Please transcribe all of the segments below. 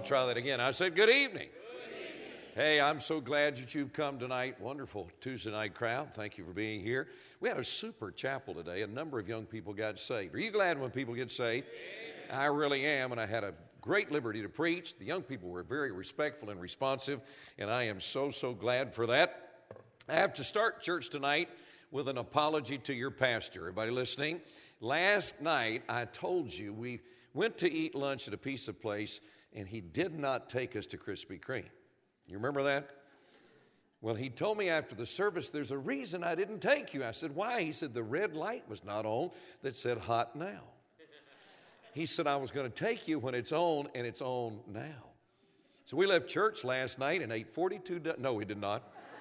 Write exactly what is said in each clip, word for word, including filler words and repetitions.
try that again. I said, good evening. Good evening. Hey, I'm so glad that you've come tonight. Wonderful Tuesday night crowd. Thank you for being here. We had a super chapel today. A number of young people got saved. Are you glad when people get saved? Amen. I really am, and I had a great liberty to preach. The young people were very respectful and responsive, and I am so, so glad for that. I have to start church tonight with an apology to your pastor. Everybody listening? Last night, I told you we went to eat lunch at a pizza place, and he did not take us to Krispy Kreme. You remember that? Well, he told me after the service, there's a reason I didn't take you. I said, why? He said, the red light was not on that said hot now. He said, I was going to take you when it's on, and it's on now. So we left church last night and ate forty-two, do- no, we did not.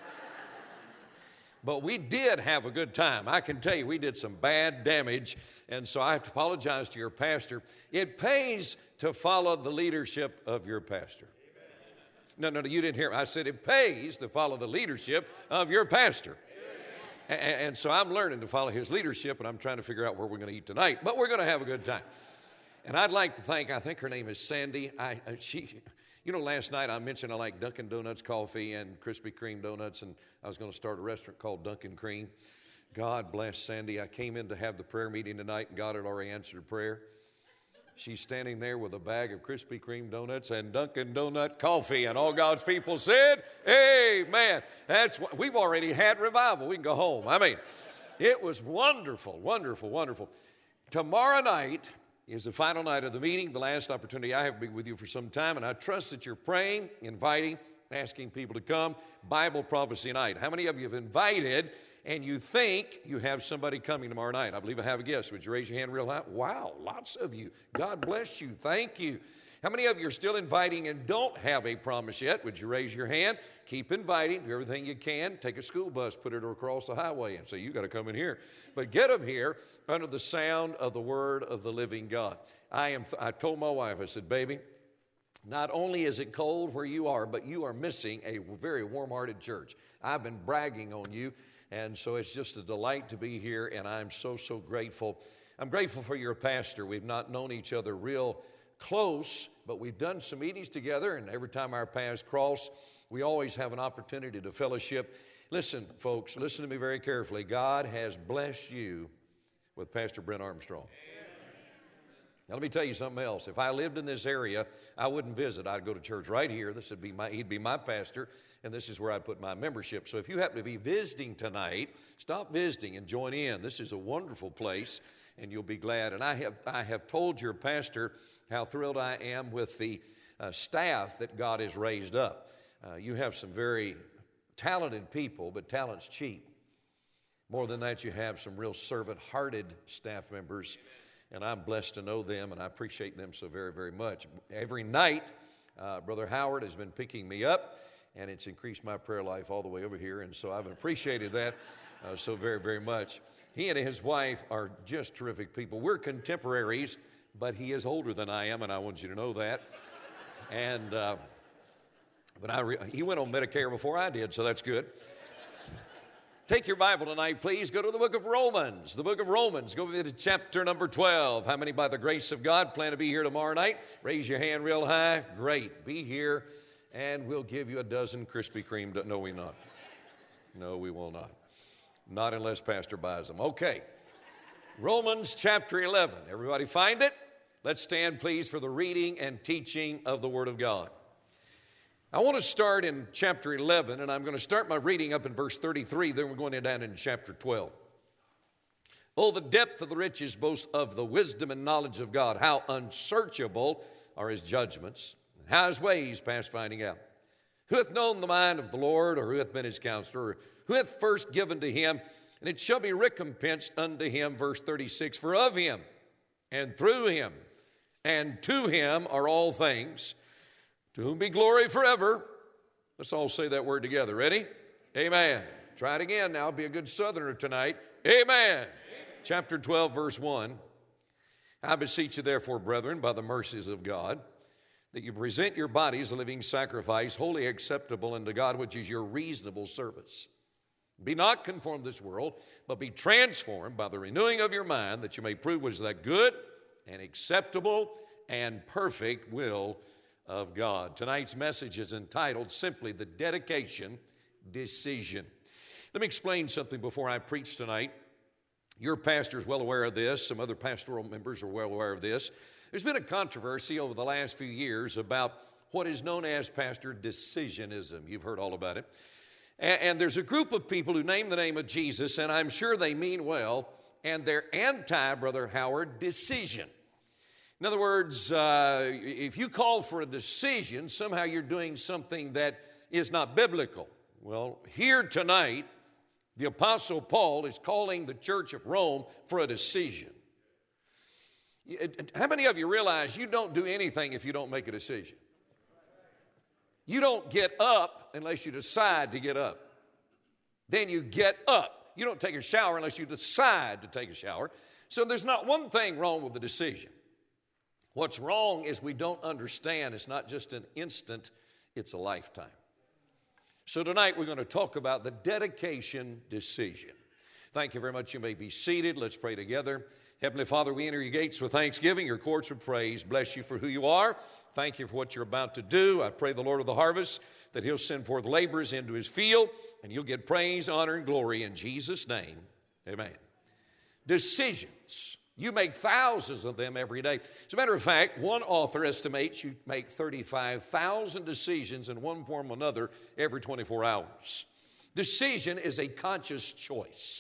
But we did have a good time. I can tell you, we did some bad damage, and so I have to apologize to your pastor. It pays to follow the leadership of your pastor. No, no, no, you didn't hear me. I said it pays to follow the leadership of your pastor. And, and so I'm learning to follow his leadership, and I'm trying to figure out where we're going to eat tonight. But we're going to have a good time. And I'd like to thank, I think her name is Sandy. I, she... You know, last night I mentioned I like Dunkin' Donuts coffee and Krispy Kreme donuts, and I was going to start a restaurant called Dunkin' Cream. God bless Sandy. I came in to have the prayer meeting tonight, and God had already answered prayer. She's standing there with a bag of Krispy Kreme donuts and Dunkin' Donut coffee, and all God's people said, amen. That's what, we've already had revival. We can go home. I mean, it was wonderful, wonderful, wonderful. Tomorrow night is the final night of the meeting, the last opportunity I have to be with you for some time, and I trust that you're praying, inviting, asking people to come. Bible Prophecy Night. How many of you have invited and you think you have somebody coming tomorrow night? I believe I have a guest. Would you raise your hand real high? Wow, lots of you. God bless you. Thank you. How many of you are still inviting and don't have a promise yet? Would you raise your hand? Keep inviting. Do everything you can. Take a school bus, put it across the highway, and say, you got to come in here. But get them here under the sound of the word of the living God. I am. I told my wife, I said, baby, not only is it cold where you are, but you are missing a very warm-hearted church. I've been bragging on you, and so it's just a delight to be here, and I'm so, so grateful. I'm grateful for your pastor. We've not known each other real close, but we've done some meetings together, and every time our paths cross, we always have an opportunity to fellowship. Listen, folks, listen to me very carefully. God has blessed you with Pastor Brent Armstrong. Amen. Now, let me tell you something else. If I lived in this area, I wouldn't visit. I'd go to church right here. This would be my, he'd be my pastor, and this is where I'd put my membership. So if you happen to be visiting tonight, stop visiting and join in. This is a wonderful place, and you'll be glad. And I have, I have told your pastor how thrilled I am with the uh, staff that God has raised up. Uh, you have some very talented people, but talent's cheap. More than that, you have some real servant-hearted staff members, and I'm blessed to know them, and I appreciate them so very, very much. Every night, uh, Brother Howard has been picking me up, and it's increased my prayer life all the way over here, and so I've appreciated that uh, so very, very much. He and his wife are just terrific people. We're contemporaries, but he is older than I am, and I want you to know that. And uh, but I re- he went on Medicare before I did, so that's good. Take your Bible tonight, please. Go to the book of Romans. The book of Romans. Go to chapter number twelve. How many, by the grace of God, plan to be here tomorrow night? Raise your hand real high. Great. Be here, and we'll give you a dozen Krispy Kreme. Do- no, we not. No, we will not. Not unless Pastor buys them. Okay. Romans chapter eleven. Everybody find it? Let's stand, please, for the reading and teaching of the Word of God. I want to start in chapter eleven, and I'm going to start my reading up in verse thirty-three, then we're going down in chapter twelve. Oh, the depth of the riches both of the wisdom and knowledge of God, how unsearchable are His judgments, and how His ways past finding out. Who hath known the mind of the Lord, or who hath been His counselor, or who hath first given to Him, and it shall be recompensed unto Him, verse thirty-six, for of Him, and through Him, and to Him are all things, to whom be glory forever. Let's all say that word together. Ready? Amen. Try it again now. Be a good Southerner tonight. Amen. Amen. Chapter twelve, verse one. I beseech you, therefore, brethren, by the mercies of God, that you present your bodies a living sacrifice, wholly acceptable unto God, which is your reasonable service. Be not conformed to this world, but be transformed by the renewing of your mind, that you may prove what is that good and acceptable and perfect will of God. Tonight's message is entitled simply, The Dedication Decision. Let me explain something before I preach tonight. Your pastor is well aware of this. Some other pastoral members are well aware of this. There's been a controversy over the last few years about what is known as, Pastor, decisionism. You've heard all about it. And, and there's a group of people who name the name of Jesus, and I'm sure they mean well, and they're anti, Brother Howard, decision. In other words, uh, if you call for a decision, somehow you're doing something that is not biblical. Well, here tonight, the Apostle Paul is calling the church of Rome for a decision. How many of you realize you don't do anything if you don't make a decision? You don't get up unless you decide to get up. Then you get up. You don't take a shower unless you decide to take a shower. So there's not one thing wrong with the decision. What's wrong is we don't understand it's not just an instant, it's a lifetime. So tonight we're going to talk about the dedication decision. Thank you very much. You may be seated. Let's pray together. Heavenly Father, we enter your gates with thanksgiving, your courts with praise. Bless you for who you are. Thank you for what you're about to do. I pray the Lord of the harvest that he'll send forth laborers into his field, and you'll get praise, honor, and glory in Jesus' name. Amen. Decisions. You make thousands of them every day. As a matter of fact, one author estimates you make thirty-five thousand decisions in one form or another every twenty-four hours. Decision is a conscious choice.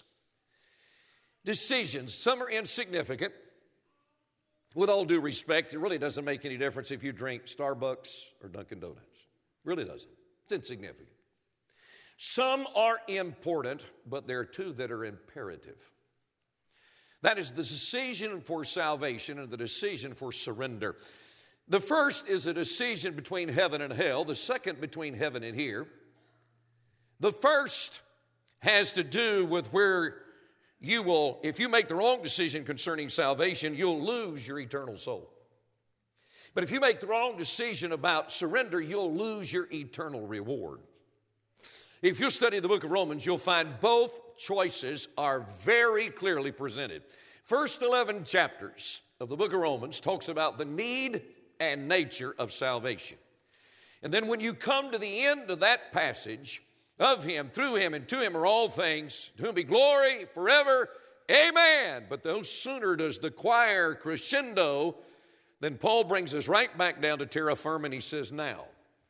Decisions, some are insignificant. With all due respect, it really doesn't make any difference if you drink Starbucks or Dunkin' Donuts. Really doesn't. It's insignificant. Some are important, but there are two that are imperative. That is the decision for salvation and the decision for surrender. The first is a decision between heaven and hell. The second between heaven and here. The first has to do with where you will, if you make the wrong decision concerning salvation, you'll lose your eternal soul. But if you make the wrong decision about surrender, you'll lose your eternal reward. If you study the book of Romans, you'll find both choices are very clearly presented. First eleven chapters of the book of Romans talks about the need and nature of salvation. And then when you come to the end of that passage, of him, through him, and to him are all things, to whom be glory forever, amen. But no sooner does the choir crescendo than Paul brings us right back down to terra firma, and he says, now,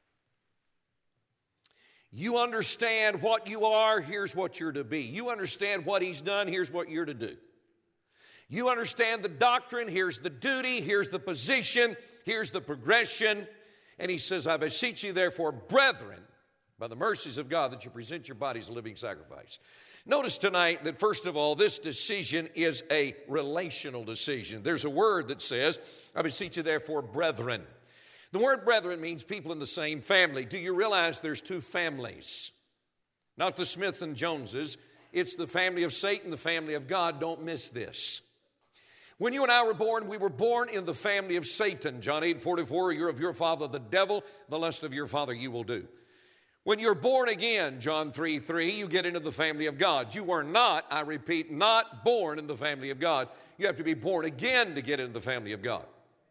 you understand what you are, here's what you're to be. You understand what he's done, here's what you're to do. You understand the doctrine, here's the duty, here's the position, here's the progression. And he says, I beseech you therefore, brethren, by the mercies of God, that you present your bodies a living sacrifice. Notice tonight that, first of all, this decision is a relational decision. There's a word that says, I beseech you therefore, brethren. The word brethren means people in the same family. Do you realize there's two families? Not the Smiths and Joneses. It's the family of Satan, the family of God. Don't miss this. When you and I were born, we were born in the family of Satan. John eight forty-four, you're of your father the devil, the lust of your father you will do. When you're born again, John three three, you get into the family of God. You were not, I repeat, not born in the family of God. You have to be born again to get into the family of God.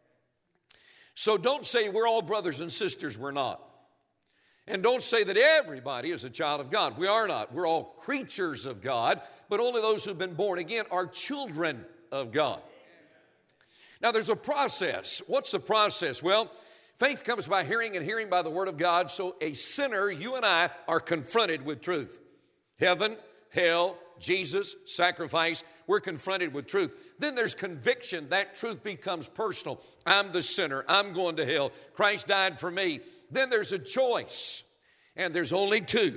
So don't say we're all brothers and sisters. We're not. And don't say that everybody is a child of God. We are not. We're all creatures of God, but only those who've been born again are children of God. Now there's a process. What's the process? Well, faith comes by hearing, and hearing by the word of God. So a sinner, you and I, are confronted with truth. Heaven, hell, Jesus, sacrifice, we're confronted with truth. Then there's conviction. That truth becomes personal. I'm the sinner. I'm going to hell. Christ died for me. Then there's a choice, and there's only two.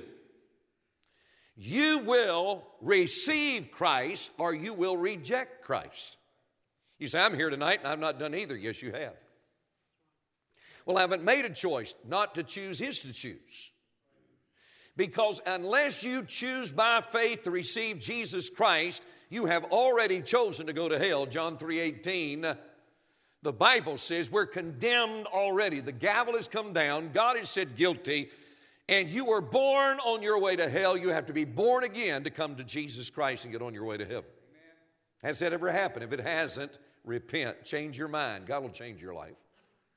You will receive Christ, or you will reject Christ. You say, I'm here tonight, and I've not done either. Yes, you have. Well, I haven't made a choice. Not to choose is to choose. Because unless you choose by faith to receive Jesus Christ, you have already chosen to go to hell. John three eighteen, the Bible says we're condemned already. The gavel has come down. God has said guilty. And you were born on your way to hell. You have to be born again to come to Jesus Christ and get on your way to heaven. Amen. Has that ever happened? If it hasn't, repent. Change your mind. God will change your life.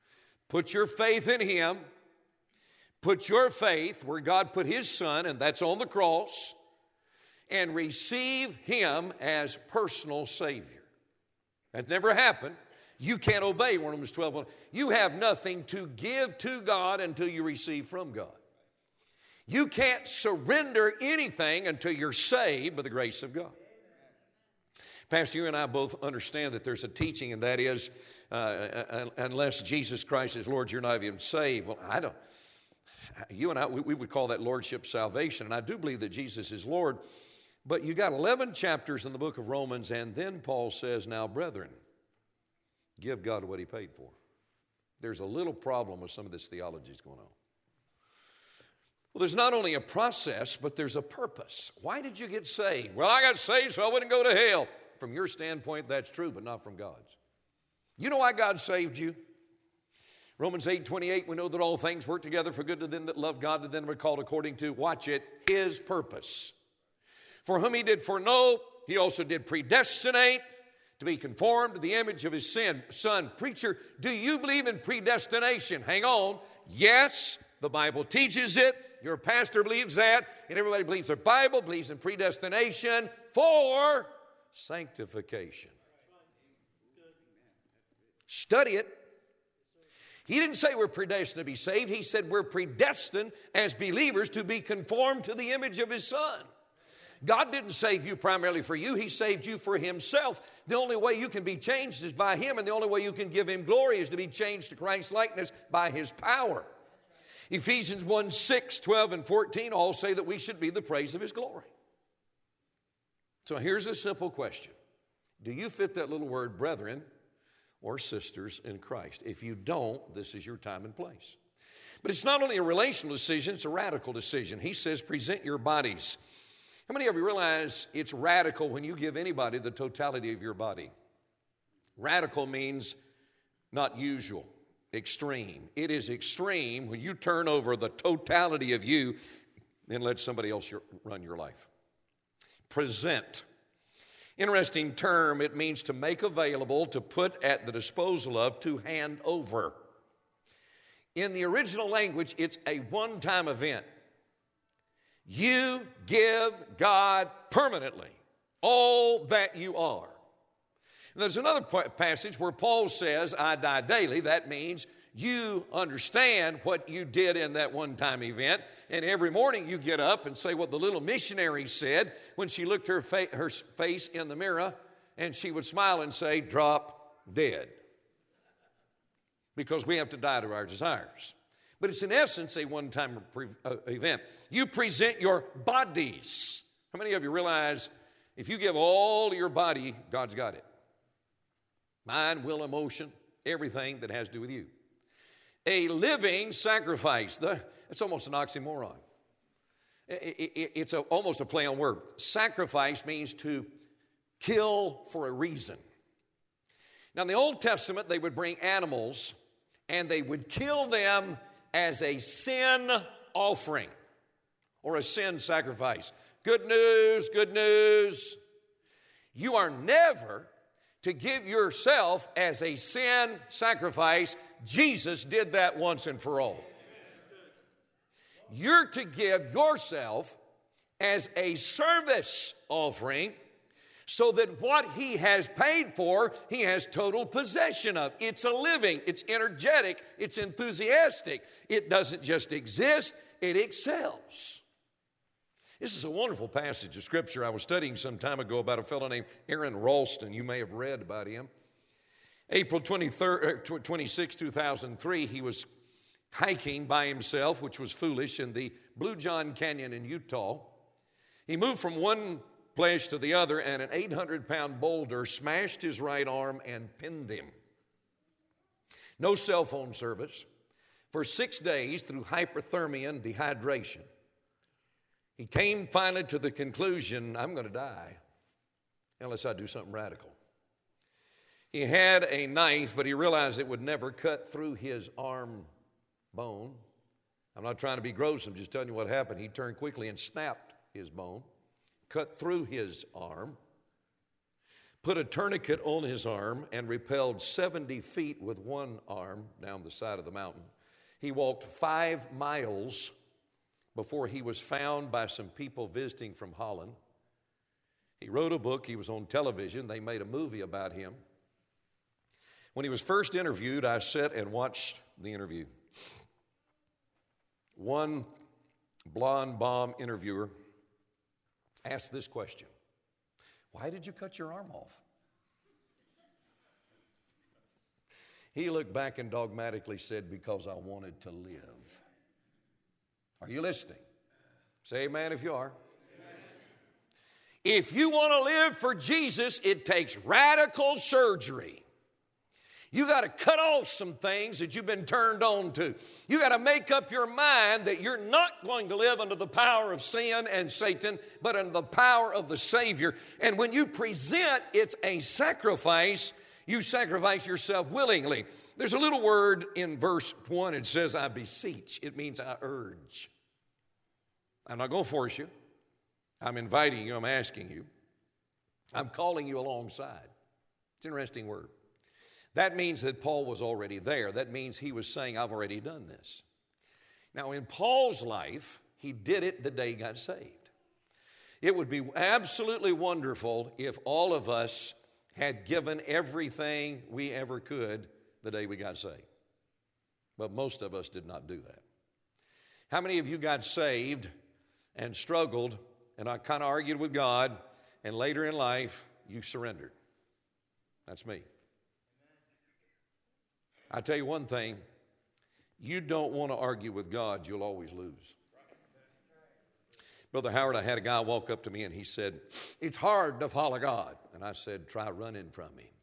Put your faith in Him. Put your faith where God put His Son, and that's on the cross, and receive Him as personal Savior. That never happened. You can't obey Romans twelve. You have nothing to give to God until you receive from God. You can't surrender anything until you're saved by the grace of God. Pastor, you and I both understand that there's a teaching, and that is, uh, unless Jesus Christ is Lord, you're not even saved. Well, I don't. You and I, we, we would call that lordship salvation, and I do believe that Jesus is Lord. But you got eleven chapters in the book of Romans, and then Paul says, now, brethren, give God what He paid for. There's a little problem with some of this theology that's going on. Well, there's not only a process, but there's a purpose. Why did you get saved? Well, I got saved so I wouldn't go to hell. From your standpoint, that's true, but not from God's. You know why God saved you? Romans eight twenty-eight, we know that all things work together for good to them that love God, to them that are called according to, watch it, His purpose. For whom He did foreknow, He also did predestinate to be conformed to the image of His sin. Son, preacher, do you believe in predestination? Hang on. Yes, the Bible teaches it. Your pastor believes that. And everybody believes their Bible, believes in predestination for sanctification. Study it. He didn't say we're predestined to be saved. He said we're predestined as believers to be conformed to the image of His Son. God didn't save you primarily for you. He saved you for Himself. The only way you can be changed is by Him, and the only way you can give Him glory is to be changed to Christ's likeness by His power. Ephesians one, six, twelve, and fourteen all say that we should be the praise of His glory. So here's a simple question. Do you fit that little word, brethren or sisters in Christ? If you don't, this is your time and place. But it's not only a relational decision, it's a radical decision. He says, present your bodies. How many of you realize it's radical when you give anybody the totality of your body? Radical means not usual, extreme. It is extreme when you turn over the totality of you and let somebody else run your life. Present. Interesting term, it means to make available, to put at the disposal of, to hand over. In the original language, it's a one-time event. You give God permanently all that you are. And there's another passage where Paul says, I die daily. That means you understand what you did in that one-time event. And every morning you get up and say what the little missionary said when she looked her, fa- her face in the mirror, and she would smile and say, drop dead. Because we have to die to our desires. But it's in essence a one-time pre- uh, event. You present your bodies. How many of you realize if you give all your body, God's got it? Mind, will, emotion, everything that has to do with you. A living sacrifice. The, it's almost an oxymoron. It, it, it's a, almost a play on word. Sacrifice means to kill for a reason. Now in the Old Testament, they would bring animals and they would kill them as a sin offering or a sin sacrifice. Good news, good news. You are never to give yourself as a sin sacrifice. Jesus did that once and for all. You're to give yourself as a service offering so that what He has paid for, He has total possession of. It's a living, it's energetic, it's enthusiastic. It doesn't just exist, it excels. This is a wonderful passage of Scripture I was studying some time ago about a fellow named Aaron Ralston. You may have read about him. April twenty-third, twenty-sixth, two thousand three, he was hiking by himself, which was foolish, in the Blue John Canyon in Utah. He moved from one place to the other, and an eight hundred pound boulder smashed his right arm and pinned him. No cell phone service. For six days, through hypothermia and dehydration, he came finally to the conclusion, I'm going to die unless I do something radical. He had a knife, but he realized it would never cut through his arm bone. I'm not trying to be gross, I'm just telling you what happened. He turned quickly and snapped his bone, cut through his arm, put a tourniquet on his arm, and rappelled seventy feet with one arm down the side of the mountain. He walked five miles before he was found by some people visiting from Holland. He wrote a book. He was on television. They made a movie about him. When he was first interviewed, I sat and watched the interview. One blonde bomb interviewer asked this question: "Why did you cut your arm off?" He looked back and dogmatically said, "Because I wanted to live." Are you listening? Say amen if you are. Amen. If you want to live for Jesus, it takes radical surgery. You got to cut off some things that you've been turned on to. You got to make up your mind that you're not going to live under the power of sin and Satan, but under the power of the Savior. And when you present, it's a sacrifice. You sacrifice yourself willingly. There's a little word in verse one. It says, "I beseech." It means I urge. I'm not going to force you. I'm inviting you. I'm asking you. I'm calling you alongside. It's an interesting word. That means that Paul was already there. That means he was saying, I've already done this. Now, in Paul's life, he did it the day he got saved. It would be absolutely wonderful if all of us had given everything we ever could the day we got saved. But most of us did not do that. How many of you got saved and struggled, and I kind of argued with God, and later in life, you surrendered? That's me. I tell you one thing, you don't want to argue with God, you'll always lose. Brother Howard, I had a guy walk up to me and he said, "It's hard to follow God." And I said, "Try running from Him."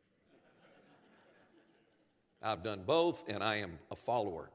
I've done both, and I am a follower.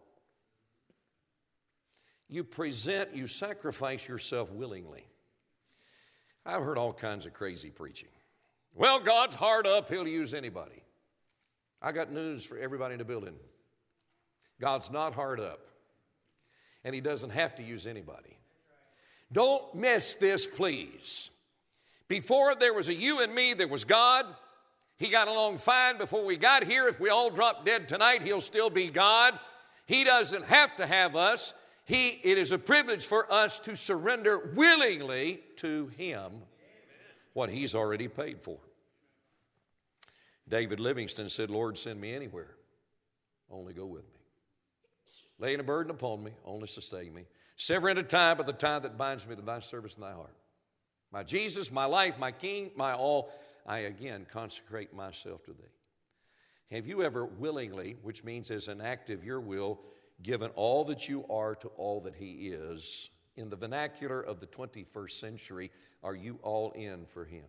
You present, you sacrifice yourself willingly. I've heard all kinds of crazy preaching. Well, God's hard up, He'll use anybody. I got news for everybody in the building. God's not hard up, and He doesn't have to use anybody. Don't miss this, please. Before there was a you and me, there was God. He got along fine before we got here. If we all drop dead tonight, He'll still be God. He doesn't have to have us. He, it is a privilege for us to surrender willingly to Him what He's already paid for. David Livingston said, "Lord, send me anywhere, only go with me. Laying a burden upon me, only sustain me. Severing a tie by the tie that binds me to Thy service in Thy heart. My Jesus, my life, my King, my all, I again consecrate myself to Thee." Have you ever willingly, which means as an act of your will, given all that you are to all that He is? In the vernacular of the twenty-first century, are you all in for Him?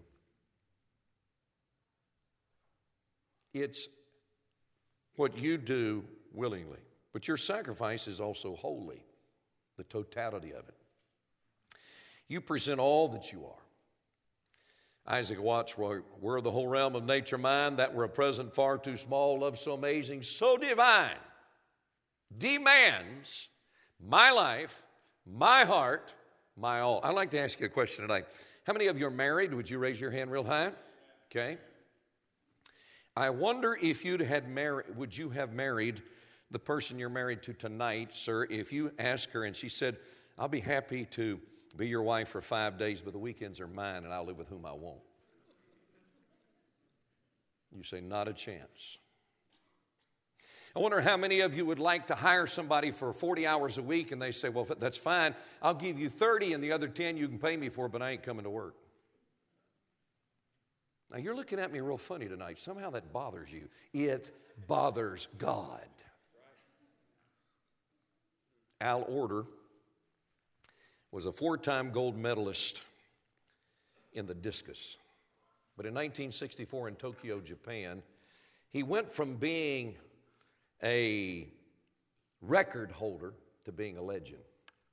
It's what you do willingly. But your sacrifice is also holy, the totality of it. You present all that you are. Isaac Watts wrote, "Were the whole realm of nature mine, that were a present far too small, love so amazing, so divine, demands my life, my heart, my all." I'd like to ask you a question tonight. How many of you are married? Would you raise your hand real high? Okay. I wonder if you'd had married, would you have married the person you're married to tonight, sir, if you ask her and she said, "I'll be happy to be your wife for five days, but the weekends are mine and I'll live with whom I want." You say, "Not a chance." I wonder how many of you would like to hire somebody for forty hours a week and they say, "Well, that's fine. I'll give you thirty and the other ten you can pay me for, but I ain't coming to work." Now, you're looking at me real funny tonight. Somehow that bothers you. It bothers God. Al Order was a four-time gold medalist in the discus. But in nineteen sixty-four in Tokyo, Japan, he went from being a record holder to being a legend.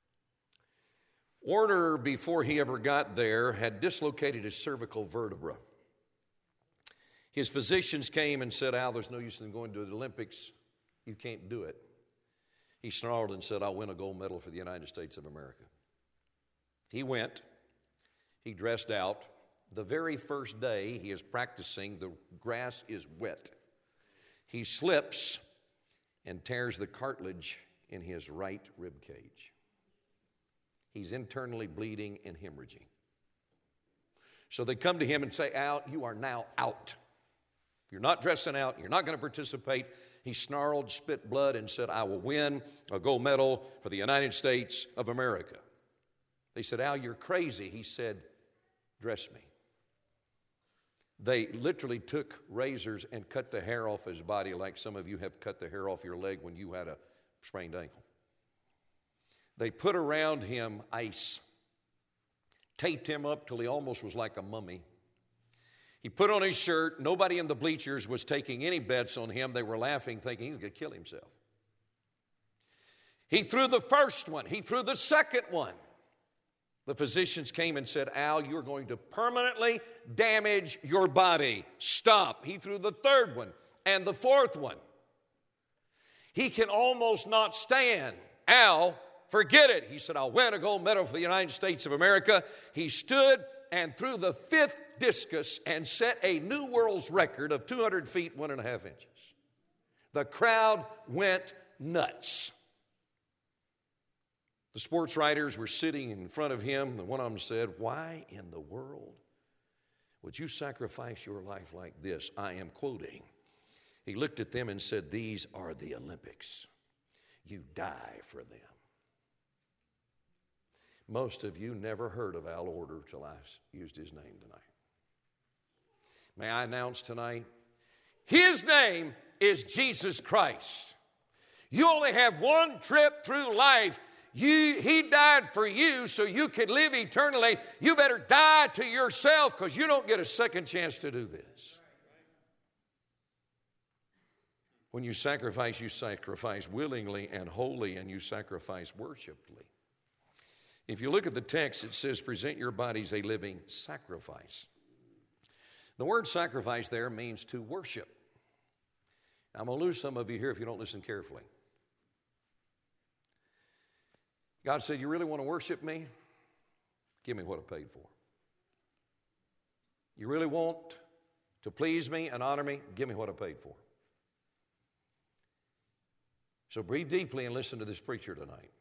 Order, before he ever got there, had dislocated his cervical vertebra. His physicians came and said, "Al, there's no use in going to the Olympics. You can't do it." He snarled and said, "I'll win a gold medal for the United States of America." He went. He dressed out. the very first day he is practicing, the grass is wet. He slips and tears the cartilage in his right rib cage. He's internally bleeding and hemorrhaging. So they come to him and say, Al, you are now out. You're not dressing out. You're not going to participate. He snarled, spit blood, and said, I will win a gold medal for the United States of America. They said, Al, you're crazy. He said, dress me. They literally took razors and cut the hair off his body like some of you have cut the hair off your leg when you had a sprained ankle. They put around him ice, taped him up till he almost was like a mummy. He put on his shirt. Nobody in the bleachers was taking any bets on him. They were laughing, thinking he's going to kill himself. He threw the first one. He threw the second one. The physicians came and said, Al, you're going to permanently damage your body. Stop. He threw the third one and the fourth one. He can almost not stand. Al, forget it. He said, I'll win a gold medal for the United States of America. He stood and threw the fifth discus and set a new world's record of two hundred feet, one and a half inches. The crowd went nuts. The sports writers were sitting in front of him, and one of them said, why in the world would you sacrifice your life like this? I am quoting. He looked at them and said, these are the Olympics. You die for them. Most of you never heard of Al Order till I used his name tonight. May I announce tonight, his name is Jesus Christ. You only have one trip through life. You, he died for you so you could live eternally. You better die to yourself because you don't get a second chance to do this. When you sacrifice, you sacrifice willingly and wholly, and you sacrifice worshipfully. If you look at the text, it says, present your bodies a living sacrifice. The word sacrifice there means to worship. I'm going to lose some of you here if you don't listen carefully. God said, you really want to worship me? Give me what I paid for. You really want to please me and honor me? Give me what I paid for. So breathe deeply and listen to this preacher tonight.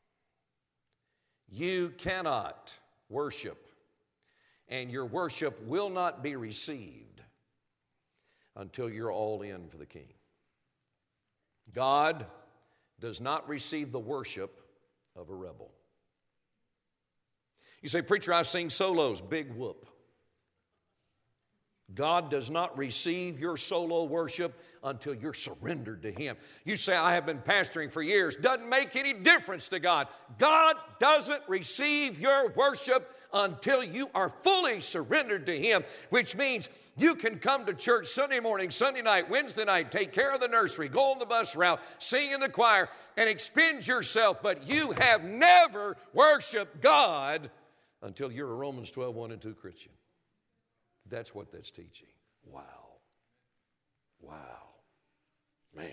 You cannot worship, and your worship will not be received until you're all in for the King. God does not receive the worship of a rebel. You say, preacher, I sing solos. Big whoop. God does not receive your solo worship until you're surrendered to Him. You say, I have been pastoring for years. Doesn't make any difference to God. God doesn't receive your worship until you are fully surrendered to Him, which means you can come to church Sunday morning, Sunday night, Wednesday night, take care of the nursery, go on the bus route, sing in the choir, and expend yourself, but you have never worshiped God until you're a Romans twelve, one and two Christian. That's what that's teaching. Wow. Wow. Man.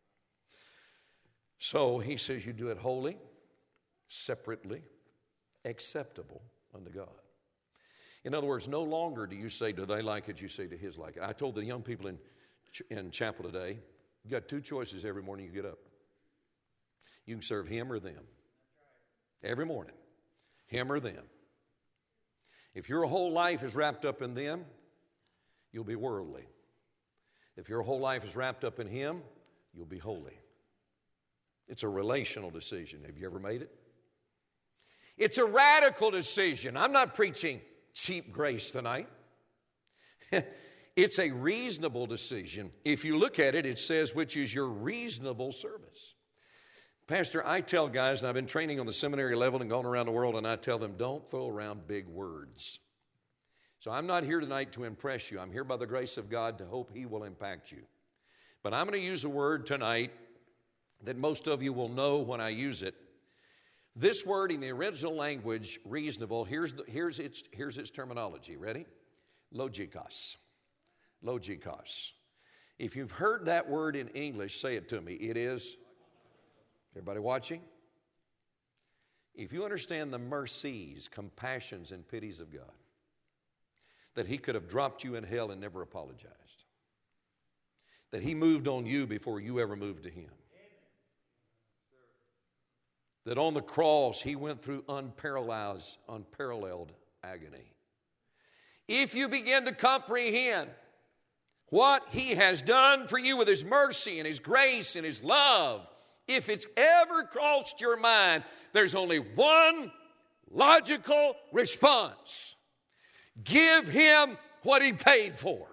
So he says you do it holy, separately, acceptable unto God. In other words, no longer do you say, do they like it? You say, to his like it. I told the young people in, in chapel today, you got two choices every morning you get up. You can serve him or them. Every morning. Him or them. If your whole life is wrapped up in them, you'll be worldly. If your whole life is wrapped up in Him, you'll be holy. It's a relational decision. Have you ever made it? It's a radical decision. I'm not preaching cheap grace tonight. It's a reasonable decision. If you look at it, it says, which is your reasonable service. Pastor, I tell guys, and I've been training on the seminary level and gone around the world, and I tell them, don't throw around big words. So I'm not here tonight to impress you. I'm here by the grace of God to hope He will impact you. But I'm going to use a word tonight that most of you will know when I use it. This word in the original language, reasonable, here's, the, here's, its, here's its terminology. Ready? Logikos. Logikos. If you've heard that word in English, say it to me. It is... Everybody watching? If you understand the mercies, compassions, and pities of God, that he could have dropped you in hell and never apologized. That he moved on you before you ever moved to him. That on the cross he went through unparalleled, unparalleled agony. If you begin to comprehend what he has done for you with his mercy and his grace and his love, if it's ever crossed your mind, there's only one logical response. Give him what he paid for.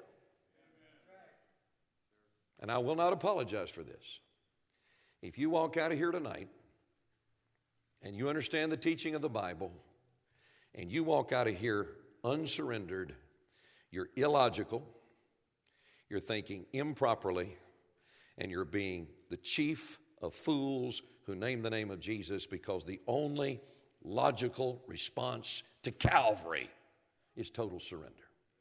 And I will not apologize for this. If you walk out of here tonight and you understand the teaching of the Bible and you walk out of here unsurrendered, you're illogical, you're thinking improperly, and you're being the chief of fools who name the name of Jesus, because the only logical response to Calvary is total surrender.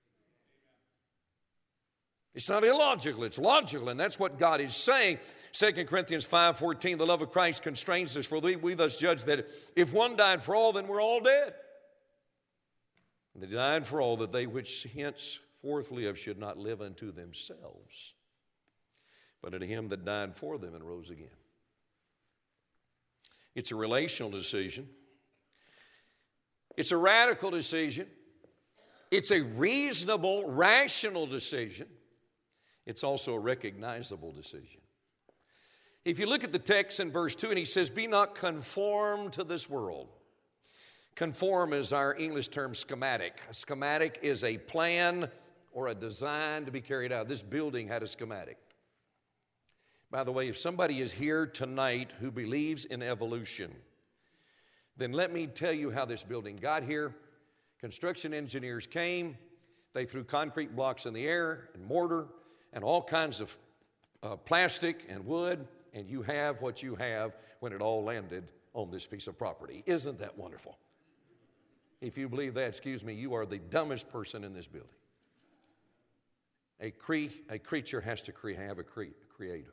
It's not illogical, it's logical, and that's what God is saying. Second Corinthians five fourteen, the love of Christ constrains us, for we, we thus judge that if one died for all, then we're all dead. And they died for all, that they which henceforth live should not live unto themselves, but unto him that died for them and rose again. It's a relational decision. It's a radical decision. It's a reasonable, rational decision. It's also a recognizable decision. If you look at the text in verse two, and he says, be not conformed to this world. Conform is our English term schematic. A schematic is a plan or a design to be carried out. This building had a schematic. By the way, if somebody is here tonight who believes in evolution, then let me tell you how this building got here. Construction engineers came. They threw concrete blocks in the air and mortar and all kinds of uh, plastic and wood, and you have what you have when it all landed on this piece of property. Isn't that wonderful? If you believe that, excuse me, you are the dumbest person in this building. A, cre- a creature has to cre- have a cre- creator.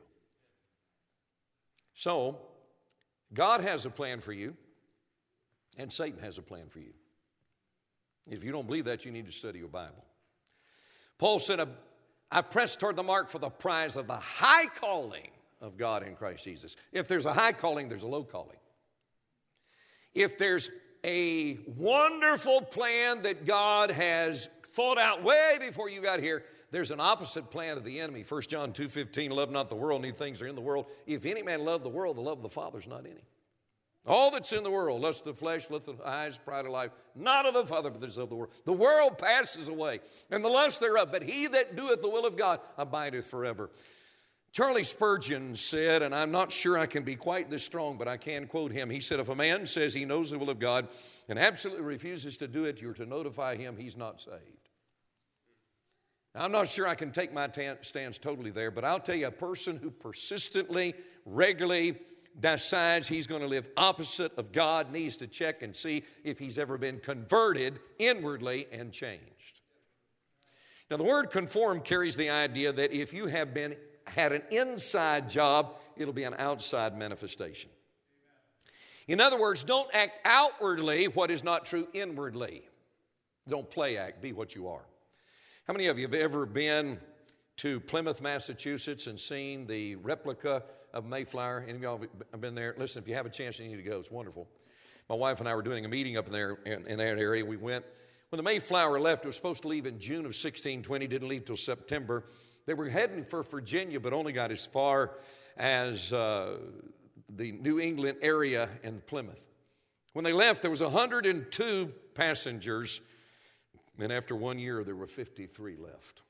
So, God has a plan for you, and Satan has a plan for you. If you don't believe that, you need to study your Bible. Paul said, I press toward the mark for the prize of the high calling of God in Christ Jesus. If there's a high calling, there's a low calling. If there's a wonderful plan that God has thought out way before you got here, there's an opposite plan of the enemy. First John two fifteen, love not the world, neither things are in the world. If any man love the world, the love of the Father is not in him. All that's in the world, lust of the flesh, lust of the eyes, pride of life, not of the Father, but this of the world. The world passes away, and the lust thereof, but he that doeth the will of God abideth forever. Charlie Spurgeon said, and I'm not sure I can be quite this strong, but I can quote him. He said, if a man says he knows the will of God and absolutely refuses to do it, you're to notify him he's not saved. Now, I'm not sure I can take my t- stance totally there, but I'll tell you, a person who persistently, regularly decides he's going to live opposite of God needs to check and see if he's ever been converted inwardly and changed. Now, the word conform carries the idea that if you have been had an inside job, it'll be an outside manifestation. In other words, don't act outwardly what is not true inwardly. Don't play act, be what you are. How many of you have ever been to Plymouth, Massachusetts and seen the replica of Mayflower? Any of y'all have been there? Listen, if you have a chance, you need to go. It's wonderful. My wife and I were doing a meeting up in there in, in that area. We went. When the Mayflower left, it was supposed to leave in June of sixteen twenty, didn't leave till September. They were heading for Virginia, but only got as far as uh, the New England area and Plymouth. When they left, there was one hundred two passengers, and after one year, there were fifty-three left.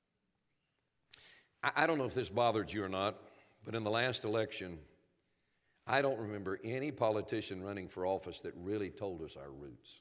I, I don't know if this bothered you or not, but in the last election, I don't remember any politician running for office that really told us our roots.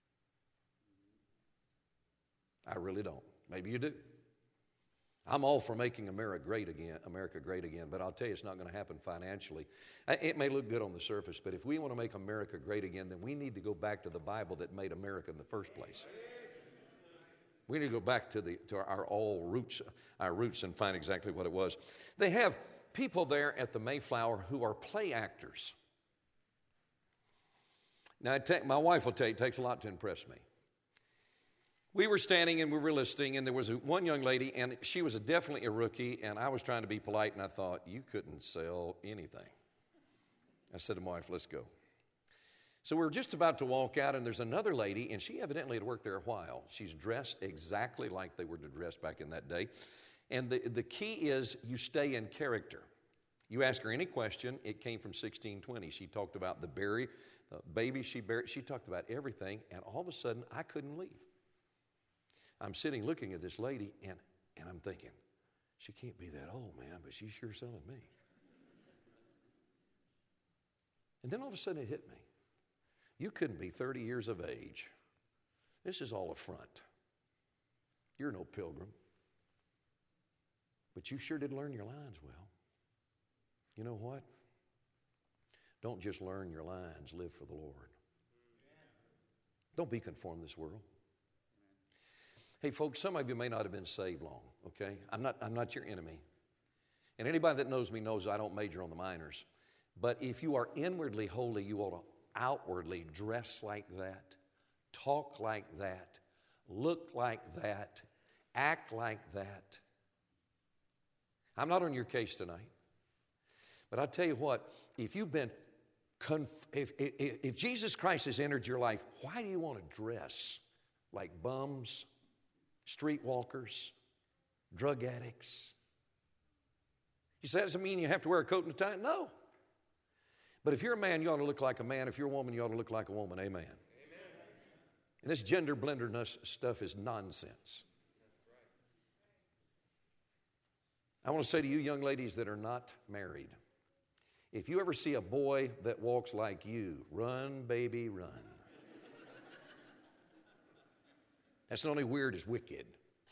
I really don't. Maybe you do. I'm all for making America great again, America great again, but I'll tell you it's not going to happen financially. It may look good on the surface, but if we want to make America great again, then we need to go back to the Bible that made America in the first place. We need to go back to the to our all roots, our roots, and find exactly what it was. They have people there at the Mayflower who are play actors. Now, it ta- my wife will tell you it takes a lot to impress me. We were standing and we were listening, and there was a, one young lady, and she was a, definitely a rookie, and I was trying to be polite, and I thought, you couldn't sell anything. I said to my wife, let's go. So we were just about to walk out, and there's another lady, and she evidently had worked there a while. She's dressed exactly like they were dressed back in that day. And the, the key is you stay in character. You ask her any question, it came from sixteen twenty. She talked about the berry, the baby she buried. She talked about everything, and all of a sudden, I couldn't leave. I'm sitting looking at this lady, and, and I'm thinking, she can't be that old, man, but she's sure selling me. And then all of a sudden it hit me. You couldn't be thirty years of age. This is all a front. You're no pilgrim. But you sure did learn your lines well. You know what? Don't just learn your lines, live for the Lord. Don't be conformed to this world. Hey, folks, some of you may not have been saved long, okay? I'm not, I'm not your enemy. And anybody that knows me knows I don't major on the minors. But if you are inwardly holy, you ought to outwardly dress like that, talk like that, look like that, act like that. I'm not on your case tonight. But I'll tell you what, if you've been, conf- if, if, if Jesus Christ has entered your life, why do you want to dress like bums, streetwalkers, drug addicts? You say, that doesn't mean you have to wear a coat and a tie? No. But if you're a man, you ought to look like a man. If you're a woman, you ought to look like a woman. Amen. Amen. And this gender blenderness stuff is nonsense. I want to say to you young ladies that are not married, if you ever see a boy that walks like you, run, baby, run. That's not only weird, it's wicked.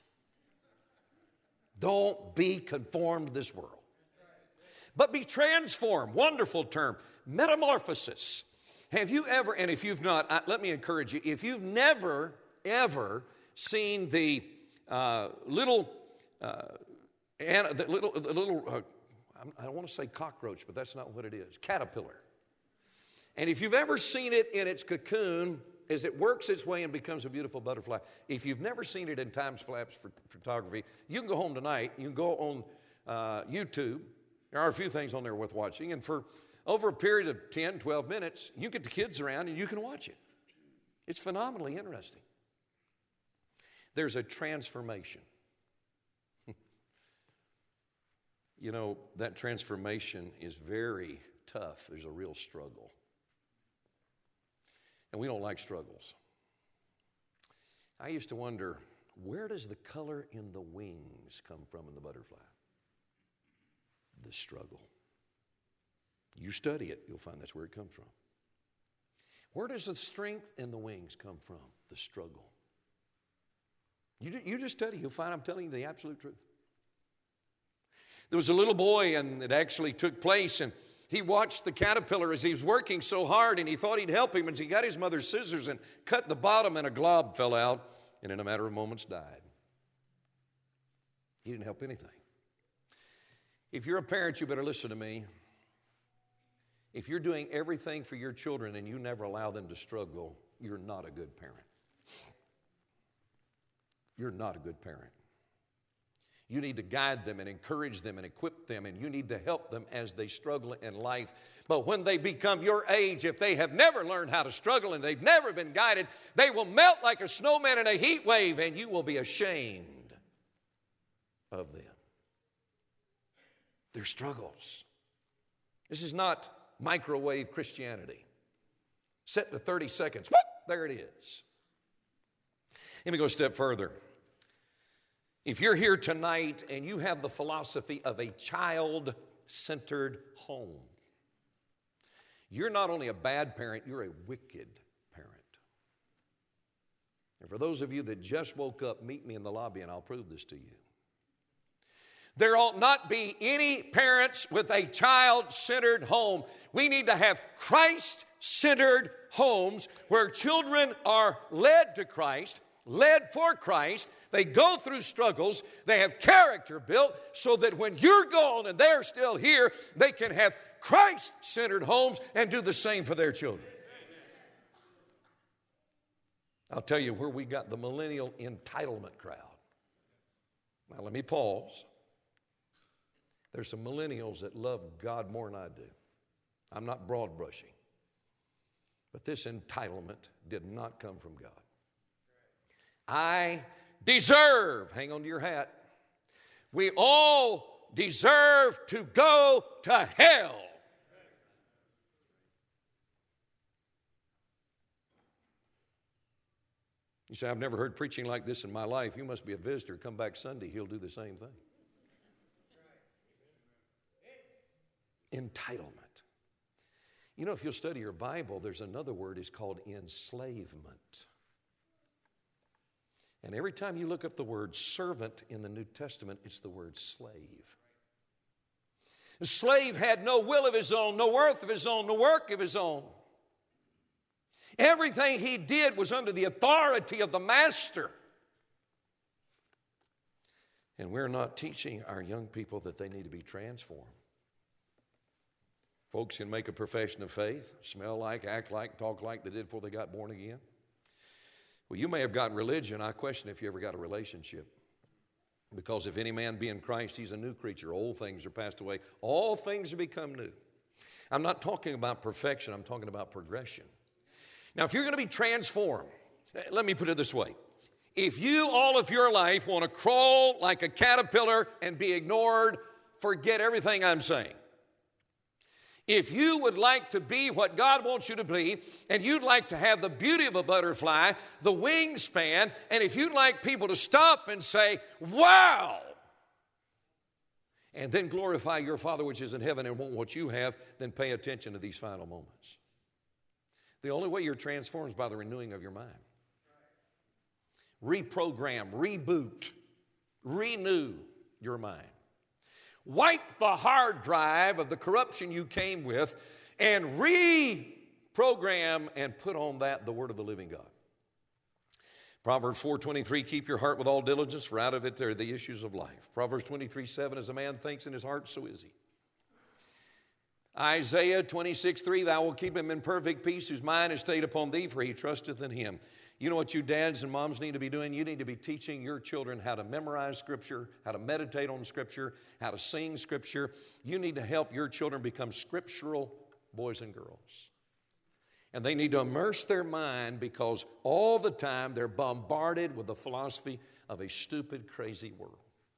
Don't be conformed to this world, but be transformed. Wonderful term. Metamorphosis. Have you ever, and if you've not, I, let me encourage you, if you've never, ever seen the uh, little, uh, and the little, the little uh, I don't want to say cockroach, but that's not what it is, caterpillar. And if you've ever seen it in its cocoon, as it works its way and becomes a beautiful butterfly, if you've never seen it in time-lapse photography, you can go home tonight, you can go on uh, YouTube. There are a few things on there worth watching, and for over a period of ten, twelve minutes, you get the kids around and you can watch it. It's phenomenally interesting. There's a transformation. You know, that transformation is very tough. There's a real struggle. And we don't like struggles. I used to wonder, where does the color in the wings come from in the butterfly? The struggle. You study it, you'll find that's where it comes from. Where does the strength in the wings come from? The struggle. You, you just study, you'll find I'm telling you the absolute truth. There was a little boy, and it actually took place, and he watched the caterpillar as he was working so hard, and he thought he'd help him, and he got his mother's scissors and cut the bottom, and a glob fell out, and in a matter of moments died. He didn't help anything. If you're a parent, you better listen to me. If you're doing everything for your children and you never allow them to struggle, you're not a good parent. You're not a good parent. You need to guide them and encourage them and equip them, and you need to help them as they struggle in life. But when they become your age, if they have never learned how to struggle and they've never been guided, they will melt like a snowman in a heat wave, and you will be ashamed of them. Their struggles. This is not microwave Christianity. Set to thirty seconds. Whoop, there it is. Let me go a step further. If you're here tonight and you have the philosophy of a child-centered home, you're not only a bad parent, you're a wicked parent. And for those of you that just woke up, meet me in the lobby and I'll prove this to you. There ought not be any parents with a child-centered home. We need to have Christ-centered homes where children are led to Christ, led for Christ. They go through struggles. They have character built so that when you're gone and they're still here, they can have Christ-centered homes and do the same for their children. I'll tell you where we got the millennial entitlement crowd. Now let me pause. There's some millennials that love God more than I do. I'm not broad brushing. But this entitlement did not come from God. I deserve, hang on to your hat, we all deserve to go to hell. You say, I've never heard preaching like this in my life. You must be a visitor. Come back Sunday, he'll do the same thing. Entitlement. You know, if you'll study your Bible, there's another word, it's called enslavement. And every time you look up the word servant in the New Testament, it's the word slave. The slave had no will of his own, no worth of his own, no work of his own. Everything he did was under the authority of the master. And we're not teaching our young people that they need to be transformed. Folks can make a profession of faith, smell like, act like, talk like they did before they got born again. Well, you may have gotten religion. I question if you ever got a relationship. Because if any man be in Christ, he's a new creature. Old things are passed away. All things have become new. I'm not talking about perfection. I'm talking about progression. Now, if you're going to be transformed, let me put it this way. If you all of your life want to crawl like a caterpillar and be ignored, forget everything I'm saying. If you would like to be what God wants you to be, and you'd like to have the beauty of a butterfly, the wingspan, and if you'd like people to stop and say, wow, and then glorify your Father which is in heaven and want what you have, then pay attention to these final moments. The only way you're transformed is by the renewing of your mind. Reprogram, reboot, renew your mind. Wipe the hard drive of the corruption you came with and reprogram and put on that the word of the living God. Proverbs four twenty-three, keep your heart with all diligence, for out of it there are the issues of life. Proverbs twenty-three seven, as a man thinks in his heart, so is he. Isaiah twenty-six three, thou wilt keep him in perfect peace, whose mind is stayed upon thee, for he trusteth in him. You know what you dads and moms need to be doing? You need to be teaching your children how to memorize Scripture, how to meditate on Scripture, how to sing Scripture. You need to help your children become scriptural boys and girls. And they need to immerse their mind because all the time they're bombarded with the philosophy of a stupid, crazy world.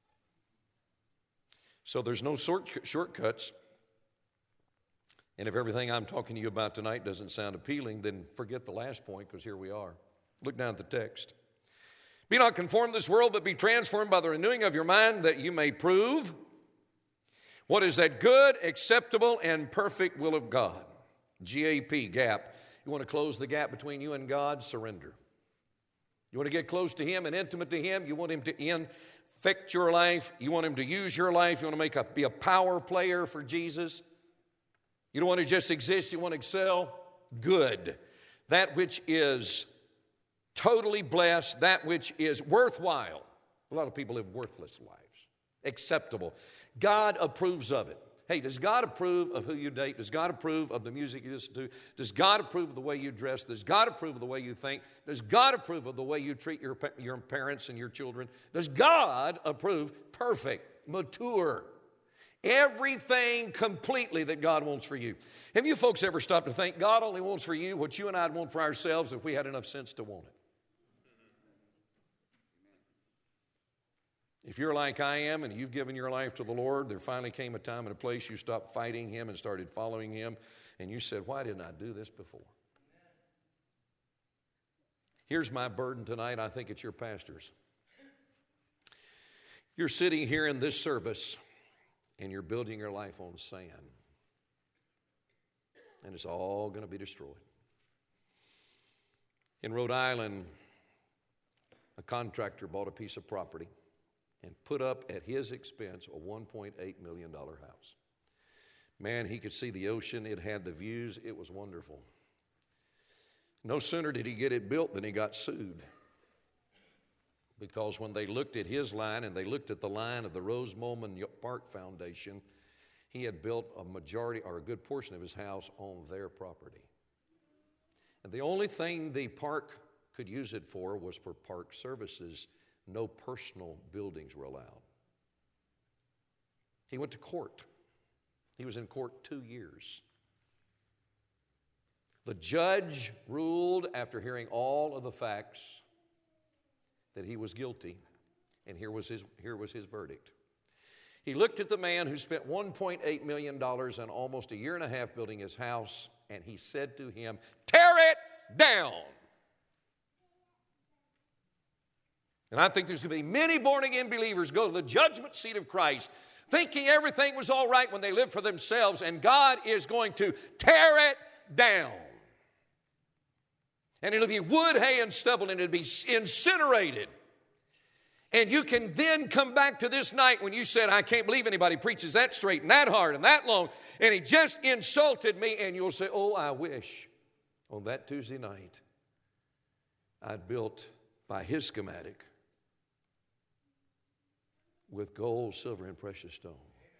So there's no short, shortcuts. And if everything I'm talking to you about tonight doesn't sound appealing, then forget the last point, because here we are. Look down at the text. Be not conformed to this world, but be transformed by the renewing of your mind, that you may prove what is that good, acceptable, and perfect will of God. G A P, gap. You want to close the gap between you and God? Surrender. You want to get close to Him and intimate to Him? You want Him to infect your life? You want Him to use your life? You want to make a, be a power player for Jesus? You don't want to just exist, you want to excel? Good. That which is totally blessed, that which is worthwhile. A lot of people live worthless lives. Acceptable. God approves of it. Hey, does God approve of who you date? Does God approve of the music you listen to? Does God approve of the way you dress? Does God approve of the way you think? Does God approve of the way you treat your, your parents and your children? Does God approve? Perfect, mature. Everything completely that God wants for you. Have you folks ever stopped to think God only wants for you what you and I'd want for ourselves if we had enough sense to want it? If you're like I am and you've given your life to the Lord, there finally came a time and a place you stopped fighting Him and started following Him, and you said, why didn't I do this before? Here's my burden tonight. I think it's your pastor's. You're sitting here in this service and you're building your life on sand, and it's all going to be destroyed. In Rhode Island, a contractor bought a piece of property and put up at his expense a one point eight million dollars house. Man, he could see the ocean. It had the views. It was wonderful. No sooner did he get it built than he got sued. Because when they looked at his line and they looked at the line of the Rosamond Park Foundation, he had built a majority or a good portion of his house on their property. And the only thing the park could use it for was for park services. No personal buildings were allowed. He went to court. He was in court two years. The judge ruled, after hearing all of the facts, that he was guilty, and here was his, here was his verdict. He looked at the man who spent one point eight million dollars and almost a year and a half building his house, and he said to him, "Tear it down." And I think there's going to be many born-again believers go to the judgment seat of Christ thinking everything was all right when they lived for themselves, and God is going to tear it down. And it'll be wood, hay, and stubble, and it'll be incinerated. And you can then come back to this night when you said, "I can't believe anybody preaches that straight and that hard and that long, and he just insulted me," and you'll say, "Oh, I wish on that Tuesday night I'd built by his schematic with gold, silver, and precious stone."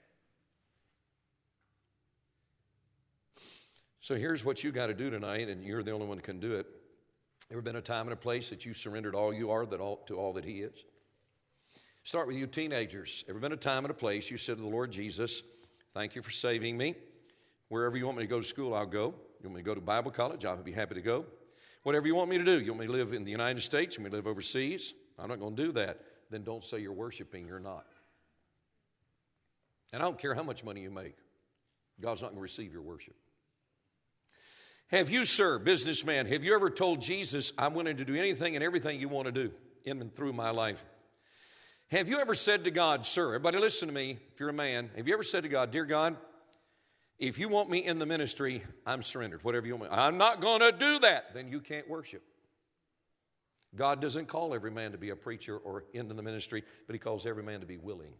So here's what you got to do tonight, and you're the only one that can do it. Ever been a time and a place that you surrendered all you are that all, to all that he is? Start with you teenagers. Ever been a time and a place you said to the Lord Jesus, "Thank you for saving me. Wherever you want me to go to school, I'll go. You want me to go to Bible college? I'll be happy to go. Whatever you want me to do. You want me to live in the United States? You want me to live overseas? I'm not going to do that." Then don't say you're worshiping. You're not. And I don't care how much money you make. God's not going to receive your worship. Have you, sir, businessman, have you ever told Jesus, "I'm willing to do anything and everything you want to do in and through my life"? Have you ever said to God, sir, everybody listen to me, if you're a man, have you ever said to God, "Dear God, if you want me in the ministry, I'm surrendered, whatever you want me. I'm not going to do that." Then you can't worship. God doesn't call every man to be a preacher or into the ministry, but he calls every man to be willing.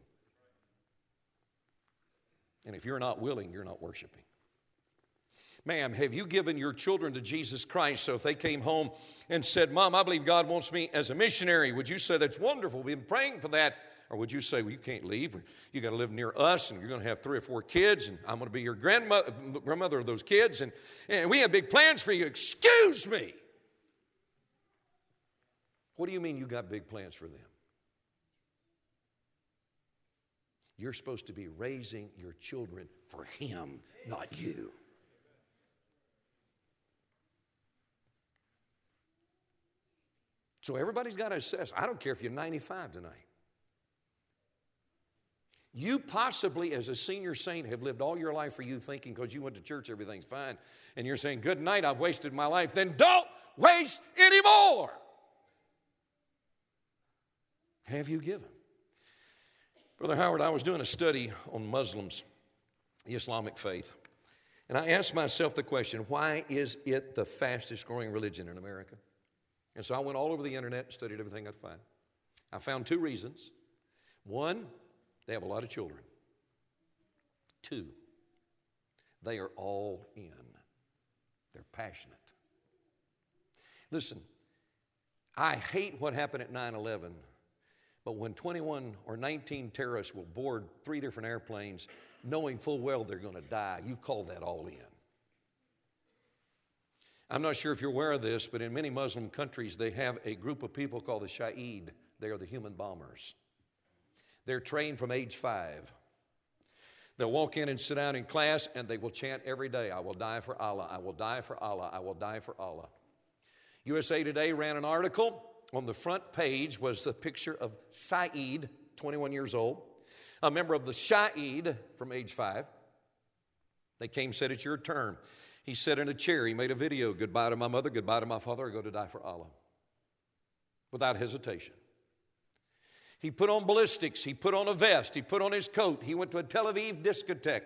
And if you're not willing, you're not worshiping. Ma'am, have you given your children to Jesus Christ? So if they came home and said, "Mom, I believe God wants me as a missionary," would you say, "That's wonderful, we've been praying for that"? Or would you say, "Well, you can't leave. You got to live near us, and you're going to have three or four kids, and I'm going to be your grandmother, grandmother of those kids, and, and we have big plans for you"? Excuse me. What do you mean you got big plans for them? You're supposed to be raising your children for him, not you. So everybody's got to assess. I don't care if you're ninety-five tonight. You possibly, as a senior saint, have lived all your life for you thinking because you went to church, everything's fine. And you're saying, "Good night, I've wasted my life." Then don't waste any more. Have you given? Brother Howard, I was doing a study on Muslims, the Islamic faith. And I asked myself the question, why is it the fastest growing religion in America? And so I went all over the internet and studied everything I could find. I found two reasons. One, they have a lot of children. Two, they are all in. They're passionate. Listen, I hate what happened at nine eleven, but when twenty-one or nineteen terrorists will board three different airplanes, knowing full well they're going to die, you call that all in. I'm not sure if you're aware of this, but in many Muslim countries, they have a group of people called the Shaheed. They are the human bombers. They're trained from age five. They'll walk in and sit down in class, and they will chant every day, "I will die for Allah, I will die for Allah, I will die for Allah." U S A Today ran an article. On the front page was the picture of Saeed, twenty-one years old, a member of the Shaheed from age five. They came, said, "It's your turn." He sat in a chair. He made a video, "Goodbye to my mother, goodbye to my father, I go to die for Allah." Without hesitation. He put on ballistics. He put on a vest. He put on his coat. He went to a Tel Aviv discotheque.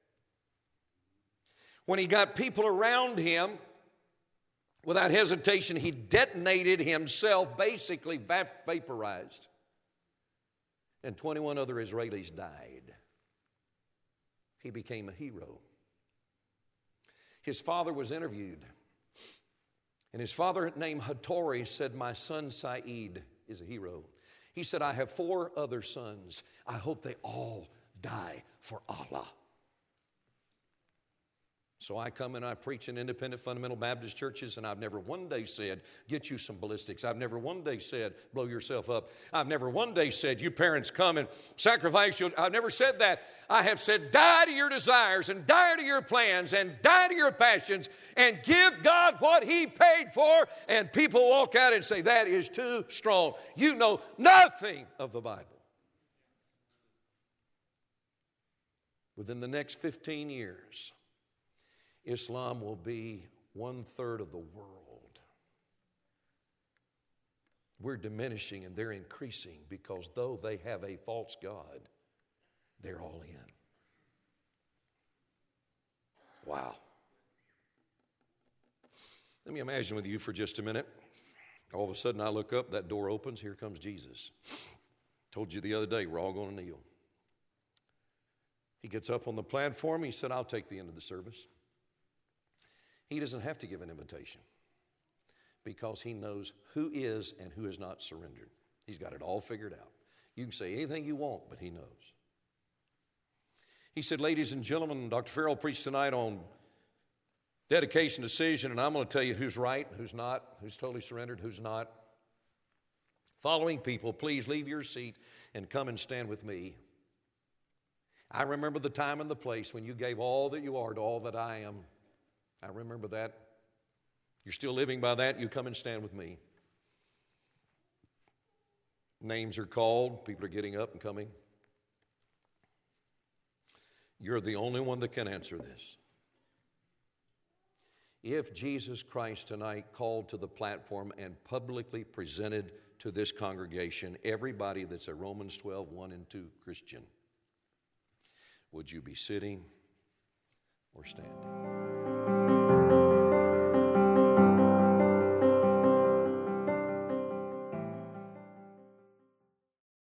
When he got people around him, without hesitation, he detonated himself, basically vaporized. And twenty-one other Israelis died. He became a hero. His father was interviewed. And his father, named Hattori, said, "My son Saeed is a hero." He said, "I have four other sons. I hope they all die for Allah." So I come and I preach in independent fundamental Baptist churches, and I've never one day said, get you some ballistics. I've never one day said, blow yourself up. I've never one day said, you parents come and sacrifice your... I've never said that. I have said, die to your desires and die to your plans and die to your passions and give God what He paid for. And people walk out and say, that is too strong. You know nothing of the Bible. Within the next fifteen years... Islam will be one-third of the world. We're diminishing and they're increasing because though they have a false god, they're all in. Wow. Let me imagine with you for just a minute. All of a sudden I look up, that door opens, here comes Jesus. Told you the other day, we're all going to kneel. He gets up on the platform, he said, I'll take the end of the service. He doesn't have to give an invitation because he knows who is and who is not surrendered. He's got it all figured out. You can say anything you want, but he knows. He said, ladies and gentlemen, Doctor Farrell preached tonight on dedication, decision, and I'm going to tell you who's right, who's not, who's totally surrendered, who's not. Following people, please leave your seat and come and stand with me. I remember the time and the place when you gave all that you are to all that I am. I remember that. You're still living by that. You come and stand with me. Names are called. People are getting up and coming. You're the only one that can answer this. If Jesus Christ tonight called to the platform and publicly presented to this congregation everybody that's a Romans twelve, one and two Christian, would you be sitting or standing?